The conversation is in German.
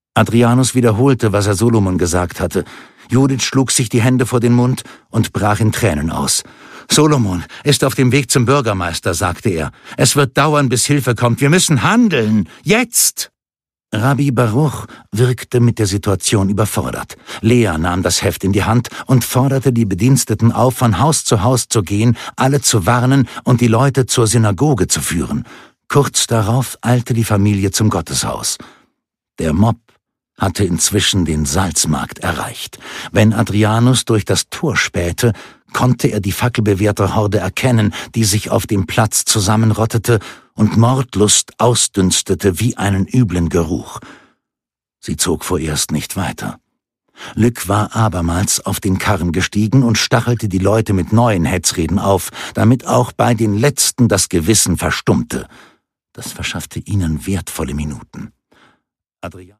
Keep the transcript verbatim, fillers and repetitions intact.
Adrianus wiederholte, was er Solomon gesagt hatte. Judith schlug sich die Hände vor den Mund und brach in Tränen aus. »Solomon ist auf dem Weg zum Bürgermeister«, sagte er. »Es wird dauern, bis Hilfe kommt. Wir müssen handeln. Jetzt!« Rabbi Baruch wirkte mit der Situation überfordert. Lea nahm das Heft in die Hand und forderte die Bediensteten auf, von Haus zu Haus zu gehen, alle zu warnen und die Leute zur Synagoge zu führen. Kurz darauf eilte die Familie zum Gotteshaus. Der Mob hatte inzwischen den Salzmarkt erreicht. Wenn Adrianus durch das Tor spähte, konnte er die fackelbewehrte Horde erkennen, die sich auf dem Platz zusammenrottete und Mordlust ausdünstete wie einen üblen Geruch. Sie zog vorerst nicht weiter. Luc war abermals auf den Karren gestiegen und stachelte die Leute mit neuen Hetzreden auf, damit auch bei den Letzten das Gewissen verstummte. Das verschaffte ihnen wertvolle Minuten. Adrian